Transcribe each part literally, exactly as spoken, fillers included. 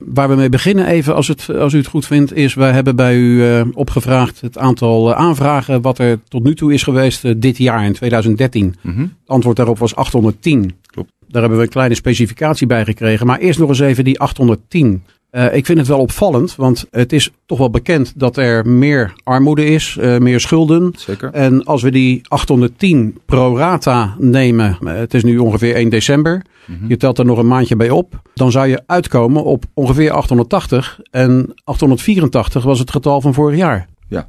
Waar we mee beginnen even, als, het, als u het goed vindt, is wij hebben bij u uh, opgevraagd het aantal uh, aanvragen wat er tot nu toe is geweest uh, dit jaar in twintig dertien. Mm-hmm. Het antwoord daarop was achthonderdtien. Klopt. Daar hebben we een kleine specificatie bij gekregen. Maar eerst nog eens even die achthonderdtien. Uh, ik vind het wel opvallend, want het is toch wel bekend dat er meer armoede is, uh, meer schulden. Zeker. En als we die achthonderdtien pro rata nemen, uh, het is nu ongeveer één december, mm-hmm. je telt er nog een maandje bij op, dan zou je uitkomen op ongeveer achthonderdtachtig en achthonderdvierentachtig was het getal van vorig jaar. Ja.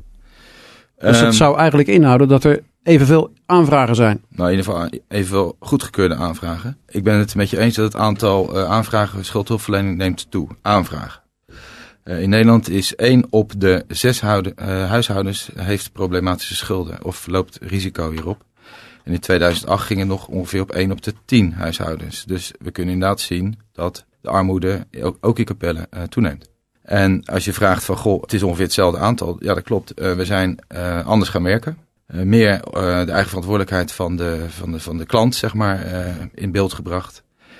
Dus um, het zou eigenlijk inhouden dat er evenveel aanvragen zijn. Nou, in ieder geval evenveel goedgekeurde aanvragen. Ik ben het met je eens dat het aantal uh, aanvragen schuldhulpverlening neemt toe. Aanvragen. Uh, in Nederland is één op de zes houden, uh, huishoudens heeft problematische schulden of loopt risico hierop. En in tweeduizend acht ging het nog ongeveer op één op de tien huishoudens. Dus we kunnen inderdaad zien dat de armoede ook, ook in Capelle uh, toeneemt. En als je vraagt van, goh, het is ongeveer hetzelfde aantal. Ja, dat klopt. Uh, we zijn uh, anders gaan werken. Uh, meer uh, de eigen verantwoordelijkheid van de, van de, van de klant, zeg maar, uh, in beeld gebracht.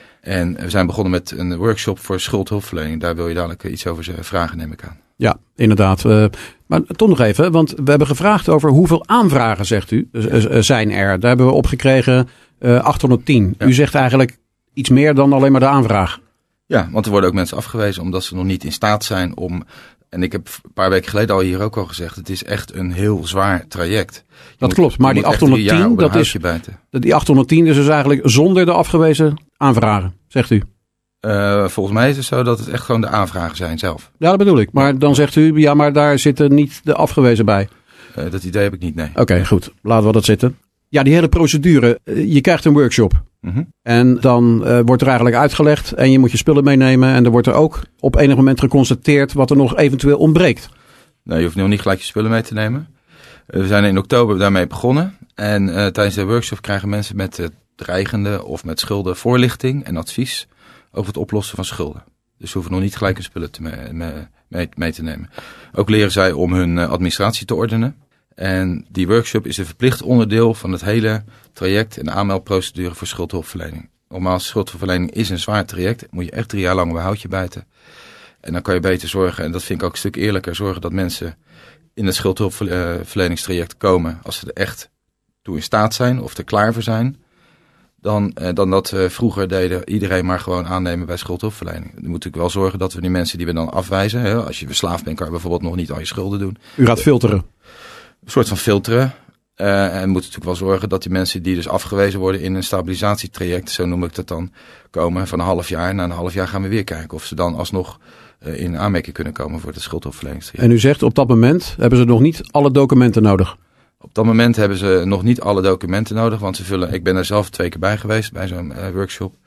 En we zijn begonnen met een workshop voor schuldhulpverlening. Daar wil je dadelijk iets over vragen, neem ik aan. Ja, inderdaad. Uh, maar toch nog even, want we hebben gevraagd over hoeveel aanvragen, zegt u, uh, zijn er. Daar hebben we op gekregen uh, achthonderdtien. Ja. U zegt eigenlijk iets meer dan alleen maar de aanvraag. Ja, want er worden ook mensen afgewezen omdat ze nog niet in staat zijn om... En ik heb een paar weken geleden al hier ook al gezegd, het is echt een heel zwaar traject. Je dat moet, klopt, maar die achthonderdtien, dat is, die achthonderdtien is dus eigenlijk zonder de afgewezen aanvragen, zegt u. Uh, volgens mij is het zo dat het echt gewoon de aanvragen zijn zelf. Ja, dat bedoel ik. Maar dan zegt u, ja, maar daar zitten niet de afgewezen bij. Uh, dat idee heb ik niet, nee. Oké, okay, goed. Laten we dat zitten. Ja, die hele procedure. Je krijgt een workshop. Mm-hmm. En dan uh, wordt er eigenlijk uitgelegd en je moet je spullen meenemen. En er wordt er ook op enig moment geconstateerd wat er nog eventueel ontbreekt. Nou, je hoeft nog niet gelijk je spullen mee te nemen. Uh, we zijn in oktober daarmee begonnen. En uh, tijdens de workshop krijgen mensen met uh, dreigende of met schulden voorlichting en advies over het oplossen van schulden. Dus ze hoeven nog niet gelijk hun spullen te mee, mee, mee te nemen. Ook leren zij om hun uh, administratie te ordenen. En die workshop is een verplicht onderdeel van het hele traject en de aanmeldprocedure voor schuldhulpverlening. Nogmaals, schuldhulpverlening is een zwaar traject. Moet je echt drie jaar lang bij houtje bijten. En dan kan je beter zorgen, en dat vind ik ook een stuk eerlijker, zorgen dat mensen in het schuldhulpverleningstraject komen als ze er echt toe in staat zijn of er klaar voor zijn. Dan, eh, dan dat we vroeger deden, iedereen maar gewoon aannemen bij schuldhulpverlening. Dan moet natuurlijk wel zorgen dat we die mensen die we dan afwijzen, hè, als je verslaafd bent kan je bijvoorbeeld nog niet al je schulden doen. U gaat filteren. Een soort van filteren. Uh, en we moeten natuurlijk wel zorgen dat die mensen die dus afgewezen worden in een stabilisatietraject, zo noem ik dat dan, komen van een half jaar. Na een half jaar gaan we weer kijken of ze dan alsnog uh, in aanmerking kunnen komen voor het schuldhulpverleningstraject. En u zegt op dat moment hebben ze nog niet alle documenten nodig? Op dat moment hebben ze nog niet alle documenten nodig, want ze vullen, ik ben er zelf twee keer bij geweest bij zo'n uh, workshop.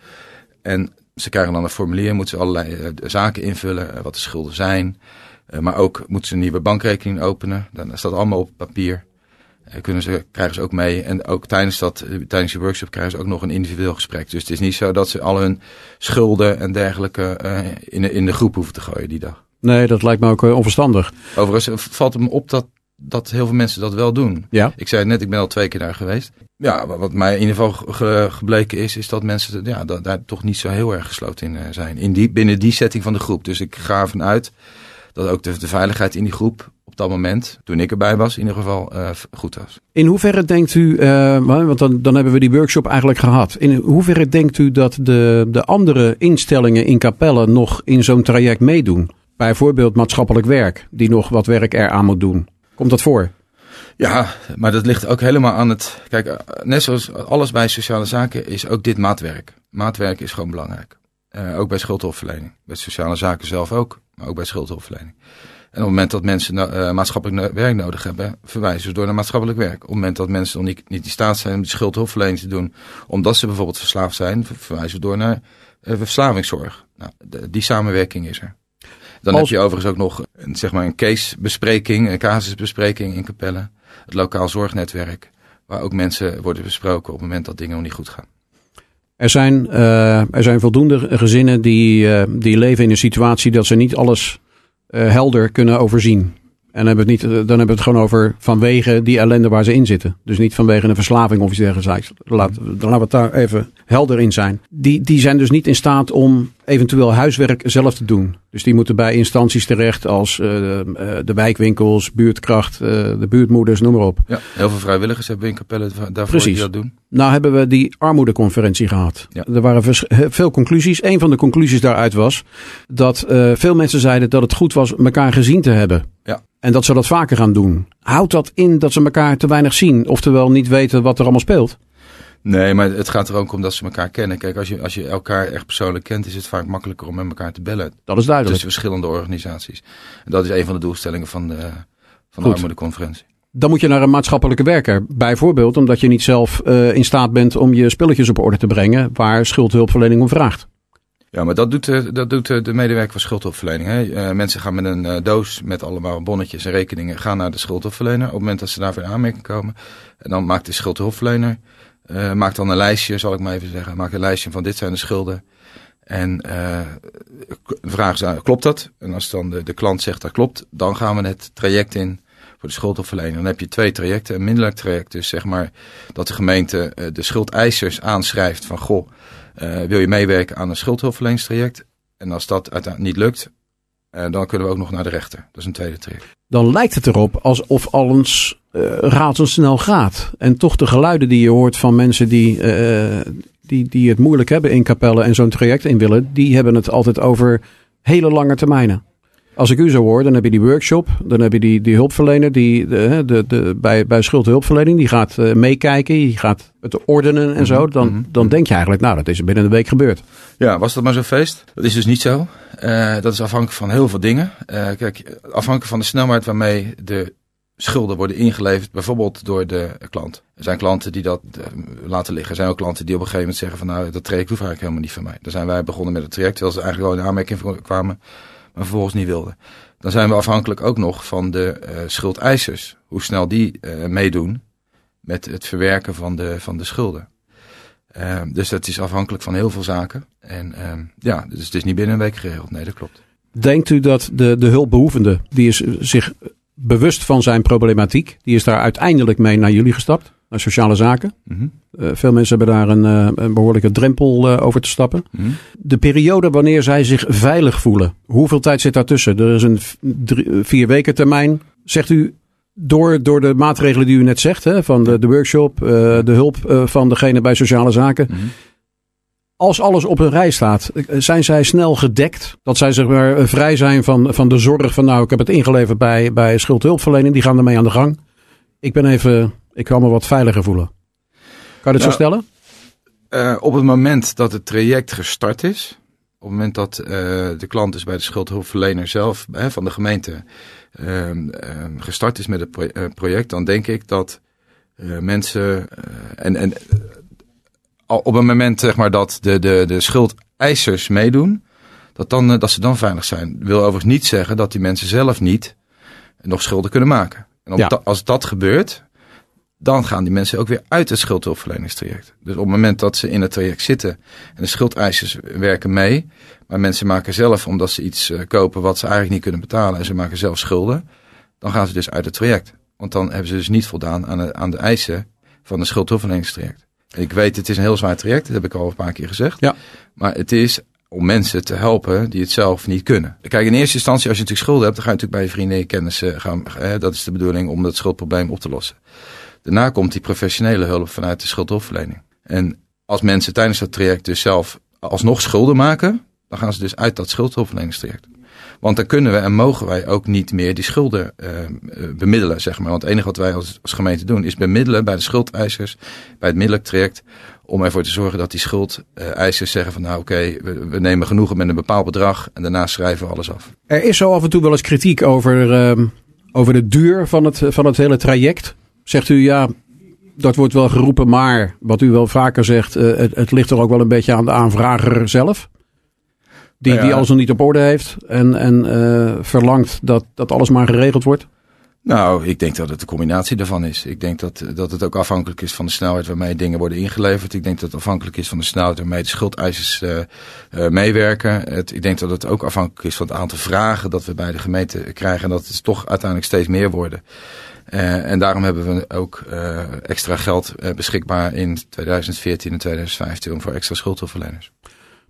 En ze krijgen dan een formulier, moeten ze allerlei uh, zaken invullen, uh, wat de schulden zijn. Uh, maar ook moeten ze een nieuwe bankrekening openen. Dan staat allemaal op papier. Uh, kunnen ze, krijgen ze ook mee. En ook tijdens, dat, uh, tijdens die workshop krijgen ze ook nog een individueel gesprek. Dus het is niet zo dat ze al hun schulden en dergelijke uh, in, de, in de groep hoeven te gooien die dag. Nee, dat lijkt me ook uh, onverstandig. Overigens valt het me op dat, dat heel veel mensen dat wel doen. Ja. Ik zei net, ik ben al twee keer daar geweest. Ja, wat mij in ieder geval ge, gebleken is, is dat mensen ja, dat, daar toch niet zo heel erg gesloten in uh, zijn. In die, binnen die setting van de groep. Dus ik ga ervan uit dat ook de, de veiligheid in die groep op dat moment, toen ik erbij was, in ieder geval uh, goed was. In hoeverre denkt u, uh, want dan, dan hebben we die workshop eigenlijk gehad. In hoeverre denkt u dat de, de andere instellingen in Capelle nog in zo'n traject meedoen? Bijvoorbeeld maatschappelijk werk, die nog wat werk eraan moet doen. Komt dat voor? Ja, maar dat ligt ook helemaal aan het... Kijk, net zoals alles bij sociale zaken is ook dit maatwerk. Maatwerk is gewoon belangrijk. Uh, ook bij schuldhulpverlening. Bij sociale zaken zelf ook, maar ook bij schuldhulpverlening. En op het moment dat mensen uh, maatschappelijk werk nodig hebben, verwijzen ze door naar maatschappelijk werk. Op het moment dat mensen nog niet, niet in staat zijn om die schuldhulpverlening te doen, omdat ze bijvoorbeeld verslaafd zijn, verwijzen ze door naar uh, verslavingszorg. Nou, de, die samenwerking is er. Dan Als... heb je overigens ook nog een, zeg maar een casebespreking, een casusbespreking in Capelle. Het lokaal zorgnetwerk, waar ook mensen worden besproken op het moment dat dingen nog niet goed gaan. Er zijn, uh, er zijn voldoende gezinnen die, uh, die leven in een situatie dat ze niet alles uh, helder kunnen overzien. En dan hebben, we het niet, dan hebben we het gewoon over vanwege die ellende waar ze in zitten. Dus niet vanwege een verslaving of iets dergelijks. Laat, dan laten we het daar even helder in zijn. Die, die zijn dus niet in staat om eventueel huiswerk zelf te doen. Dus die moeten bij instanties terecht als uh, de wijkwinkels, buurtkracht, uh, de buurtmoeders, noem maar op. Ja, heel veel vrijwilligers hebben we in Capelle daarvoor Precies. die dat doen. Nou hebben we die armoedeconferentie gehad. Ja. Er waren vers- veel conclusies. Een van de conclusies daaruit was dat uh, veel mensen zeiden dat het goed was elkaar gezien te hebben. Ja. En dat ze dat vaker gaan doen. Houdt dat in dat ze elkaar te weinig zien? Oftewel niet weten wat er allemaal speelt? Nee, maar het gaat er ook om dat ze elkaar kennen. Kijk, als je, als je elkaar echt persoonlijk kent, is het vaak makkelijker om met elkaar te bellen. Dat is duidelijk. Tussen verschillende organisaties. En dat is een van de doelstellingen van de, van de armoedeconferentie. Dan moet je naar een maatschappelijke werker. Bijvoorbeeld omdat je niet zelf uh, in staat bent om je spulletjes op orde te brengen waar schuldhulpverlening om vraagt. Ja, maar dat doet, de, dat doet de medewerker van schuldhulpverlening. Hè. Uh, mensen gaan met een uh, doos met allemaal bonnetjes en rekeningen gaan naar de schuldhulpverlener. Op het moment dat ze daarvoor in aanmerking komen. En dan maakt de schuldhulpverlener, uh, maakt dan een lijstje, zal ik maar even zeggen. Maakt een lijstje van dit zijn de schulden. En uh, de vraag is, klopt dat? En als dan de, de klant zegt dat klopt, dan gaan we het traject in voor de schuldhulpverlening. Dan heb je twee trajecten. Een middelijk traject, dus zeg maar dat de gemeente uh, de schuldeisers aanschrijft van goh, uh, wil je meewerken aan een schuldhulpverleningstraject? En als dat uiteindelijk niet lukt, uh, dan kunnen we ook nog naar de rechter. Dat is een tweede traject. Dan lijkt het erop alsof alles uh, razendsnel gaat. En toch de geluiden die je hoort van mensen die, uh, die, die het moeilijk hebben in Capelle en zo'n traject in willen, die hebben het altijd over hele lange termijnen. Als ik u zo hoor, dan heb je die workshop, dan heb je die, die hulpverlener die de, de, de, bij, bij schuldhulpverlening, die gaat uh, meekijken, die gaat het ordenen en zo. Dan, mm-hmm. dan denk je eigenlijk, nou, dat is binnen een week gebeurd. Ja, was dat maar zo'n feest? Dat is dus niet zo. Uh, dat is afhankelijk van heel veel dingen. Uh, kijk, afhankelijk van de snelheid waarmee de schulden worden ingeleverd, bijvoorbeeld door de klant. Er zijn klanten die dat uh, laten liggen. Er zijn ook klanten die op een gegeven moment zeggen van nou, dat traject hoeft eigenlijk helemaal niet van mij. Dan zijn wij begonnen met het traject, terwijl ze eigenlijk wel in aanmerking kwamen, maar vervolgens niet wilden. Dan zijn we afhankelijk ook nog van de uh, schuldeisers. Hoe snel die uh, meedoen met het verwerken van de, van de schulden. Uh, dus dat is afhankelijk van heel veel zaken. En uh, ja, dus het is niet binnen een week geregeld. Nee, dat klopt. Denkt u dat de, de hulpbehoevende, die is zich bewust van zijn problematiek, die is daar uiteindelijk mee naar jullie gestapt, naar sociale zaken? Mm-hmm. Uh, veel mensen hebben daar een, uh, een behoorlijke drempel uh, over te stappen. Mm-hmm. De periode wanneer zij zich veilig voelen, hoeveel tijd zit daartussen? Er is een drie, vier weken termijn. Zegt u, door, door de maatregelen die u net zegt, hè, van de, de workshop, uh, de hulp uh, van degene bij sociale zaken. Mm-hmm. Als alles op een rij staat, zijn zij snel gedekt? Dat zij zeg maar vrij zijn van, van de zorg van nou, ik heb het ingeleverd bij, bij schuldhulpverlening. Die gaan ermee aan de gang. Ik ben even, ik kan me wat veiliger voelen. Kan je dat nou, zo stellen? Uh, op het moment dat het traject gestart is, op het moment dat uh, de klant dus bij de schuldhulpverlener zelf, hè, van de gemeente, uh, uh, gestart is met het pro- uh, project, dan denk ik dat uh, mensen uh, en, en op het moment zeg maar dat de, de, de schuldeisers meedoen, dat, dan, dat ze dan veilig zijn. Dat wil overigens niet zeggen dat die mensen zelf niet nog schulden kunnen maken. En op ja. da, als dat gebeurt, dan gaan die mensen ook weer uit het schuldhulpverleningstraject. Dus op het moment dat ze in het traject zitten en de schuldeisers werken mee, maar mensen maken zelf, omdat ze iets uh, kopen wat ze eigenlijk niet kunnen betalen en ze maken zelf schulden, dan gaan ze dus uit het traject. Want dan hebben ze dus niet voldaan aan de, aan de eisen van het schuldhulpverleningstraject. Ik weet, het is een heel zwaar traject, dat heb ik al een paar keer gezegd. Ja. Maar het is om mensen te helpen die het zelf niet kunnen. Kijk, in eerste instantie, als je natuurlijk schulden hebt, dan ga je natuurlijk bij je vrienden en kennissen gaan. Eh, dat is de bedoeling om dat schuldprobleem op te lossen. Daarna komt die professionele hulp vanuit de schuldhulpverlening. En als mensen tijdens dat traject dus zelf alsnog schulden maken, dan gaan ze dus uit dat schuldhulpverleningstraject. Want dan kunnen we en mogen wij ook niet meer die schulden uh, bemiddelen, zeg maar. Want het enige wat wij als, als gemeente doen is bemiddelen bij de schuldeisers, bij het middelijk traject, om ervoor te zorgen dat die schuldeisers zeggen van nou oké, okay, we, we nemen genoegen met een bepaald bedrag en daarna schrijven we alles af. Er is zo af en toe wel eens kritiek over, uh, over de duur van het, van het hele traject. Zegt u ja, dat wordt wel geroepen, maar wat u wel vaker zegt, uh, het, het ligt er ook wel een beetje aan de aanvrager zelf. Die, nou ja, die alles nog niet op orde heeft en, en uh, verlangt dat, dat alles maar geregeld wordt? Nou, ik denk dat het een combinatie daarvan is. Ik denk dat, dat het ook afhankelijk is van de snelheid waarmee dingen worden ingeleverd. Ik denk dat het afhankelijk is van de snelheid waarmee de schuldeisers uh, uh, meewerken. Het, ik denk dat het ook afhankelijk is van het aantal vragen dat we bij de gemeente krijgen. En dat het toch uiteindelijk steeds meer worden. Uh, en daarom hebben we ook uh, extra geld uh, beschikbaar in tweeduizend veertien en tweeduizend vijftien voor extra schuldhulpverleners.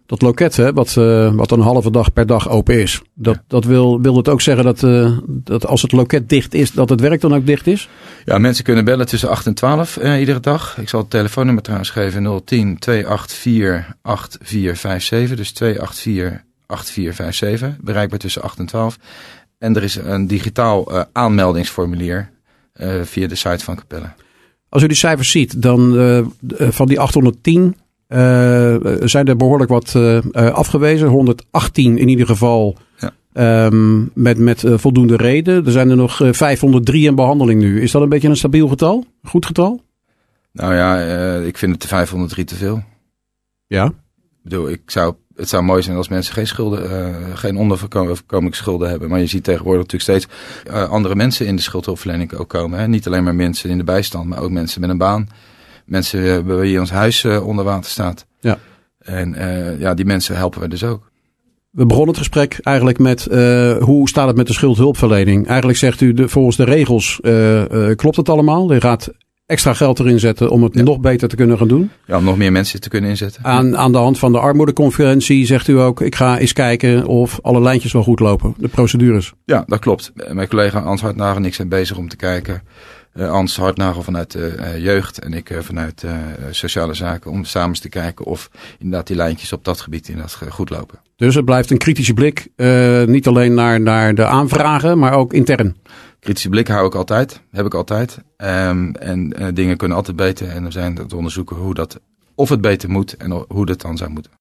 Dat loket, hè, wat, uh, wat een halve dag per dag open is. Dat, ja. dat wil, wil het ook zeggen dat, uh, dat als het loket dicht is, dat het werk dan ook dicht is? Ja, mensen kunnen bellen tussen acht en twaalf uh, iedere dag. Ik zal het telefoonnummer trouwens geven. nul tien twee acht vier acht vier vijf zeven. Dus twee acht vier acht vier vijf zeven. Bereikbaar tussen acht en twaalf. En er is een digitaal uh, aanmeldingsformulier uh, via de site van Capelle. Als u die cijfers ziet, dan uh, van die achthonderdtien... Uh, zijn er behoorlijk wat uh, afgewezen. honderdachttien in ieder geval ja. um, met, met uh, voldoende reden. Er zijn er nog uh, vijfhonderddrie in behandeling nu. Is dat een beetje een stabiel getal? Goed getal? Nou ja, uh, ik vind het de vijfhonderddrie te veel. Ja? Ik bedoel, ik zou, het zou mooi zijn als mensen geen schulden, uh, geen onderverkomingsschulden hebben. Maar je ziet tegenwoordig natuurlijk steeds uh, andere mensen in de schuldhulpverlening ook komen. Hè? Niet alleen maar mensen in de bijstand, maar ook mensen met een baan. Mensen bij wie ons huis uh, onder water staat. Ja. En uh, ja, die mensen helpen we dus ook. We begonnen het gesprek eigenlijk met uh, hoe staat het met de schuldhulpverlening? Eigenlijk zegt u, de, volgens de regels uh, uh, klopt het allemaal. Je gaat extra geld erin zetten om het ja. nog beter te kunnen gaan doen. Ja, om nog meer mensen te kunnen inzetten. Aan, aan de hand van de armoedeconferentie zegt u ook, ik ga eens kijken of alle lijntjes wel goed lopen. De procedures. Ja, dat klopt. Mijn collega Ans Hartnagel en ik zijn bezig om te kijken. Uh, Ans Hartnagel vanuit de uh, jeugd en ik uh, vanuit uh, sociale zaken. Om samen eens te kijken of inderdaad die lijntjes op dat gebied inderdaad goed lopen. Dus het blijft een kritische blik. Uh, niet alleen naar, naar de aanvragen, maar ook intern. Kritische blik hou ik altijd. Heb ik altijd. Um, en uh, dingen kunnen altijd beter. En we zijn te onderzoeken hoe dat, of het beter moet en hoe dat dan zou moeten.